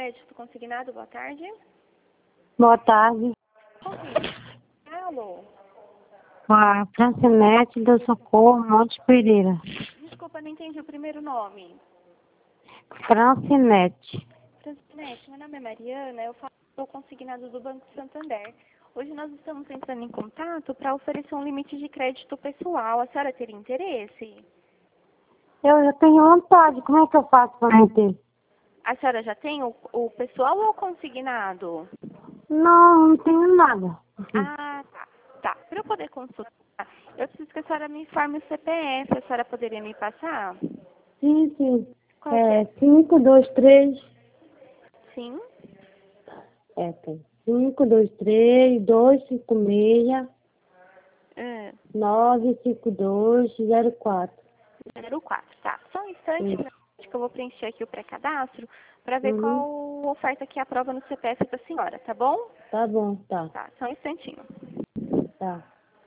Crédito consignado, boa tarde. Boa tarde. Alô? A Francinete do Socorro Monte Pereira. Desculpa, não entendi o primeiro nome. Francinete. Francinete, meu nome é Mariana, eu falo do consignado do Banco Santander. Hoje nós estamos entrando em contato para oferecer um limite de crédito pessoal. A senhora teria interesse? Eu tenho vontade. Como é que eu faço para não ter? A senhora já tem o pessoal ou o consignado? Não tenho nada. Ah, tá. Tá. Para eu poder consultar, eu preciso que a senhora me informe o CPF. A senhora poderia me passar? Sim. Qual que é? 523. Sim? Tem. 523 256 95204. 04, tá. Só um instante, acho que eu vou preencher aqui o pré-cadastro para ver Uhum. qual oferta que aprova no CPF da senhora, tá bom? Tá bom, tá. Tá, só um instantinho. Tá.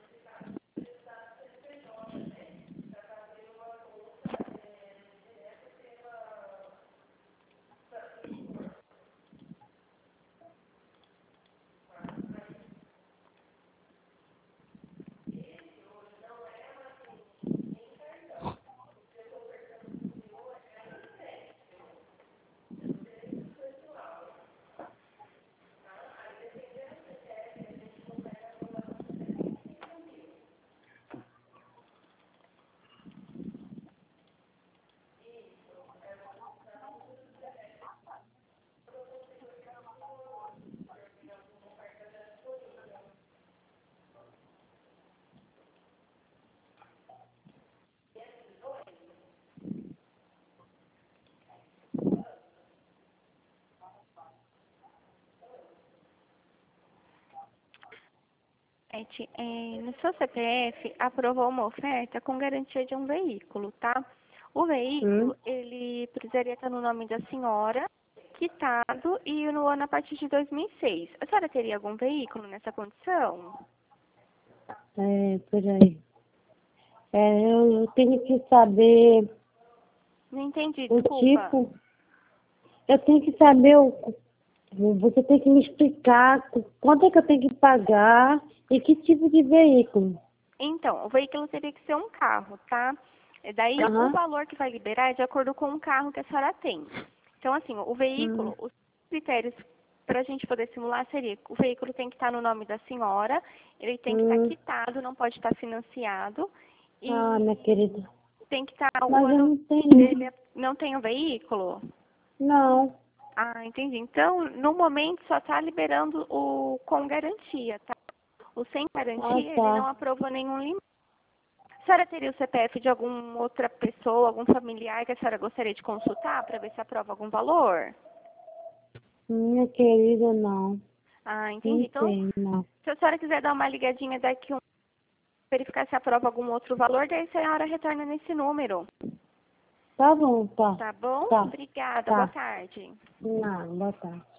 No seu CPF aprovou uma oferta com garantia de um veículo, tá? O veículo, ele precisaria estar no nome da senhora, quitado e no ano a partir de 2006. A senhora teria algum veículo nessa condição? Peraí. Eu tenho que saber Não entendi, o desculpa. tipo. Eu tenho que saber você tem que me explicar quanto é que eu tenho que pagar e que tipo de veículo. Então, o veículo teria que ser um carro, tá? Daí, o Aham. valor que vai liberar é de acordo com o carro que a senhora tem. Então, assim, o veículo, os critérios para a gente poder simular seria, o veículo tem que estar no nome da senhora, ele tem que estar quitado, não pode estar financiado, Minha e querida. tem que estar o Mas eu ano não dele, tenho. não tem o veículo? Não. Ah, entendi. Então, no momento, só está liberando o com garantia, tá? O sem garantia, ele não Tá. aprovou nenhum limite. A senhora teria o CPF de alguma outra pessoa, algum familiar que a senhora gostaria de consultar para ver se aprova algum valor? Minha querida, não. Ah, entendi. Não Então, tenho, não. se a senhora quiser dar uma ligadinha daqui, verificar se aprova algum outro valor, daí a senhora retorna nesse número. Tá bom, tá. Tá bom? Tá. Obrigada. Boa Tá. tarde. Não, boa tarde.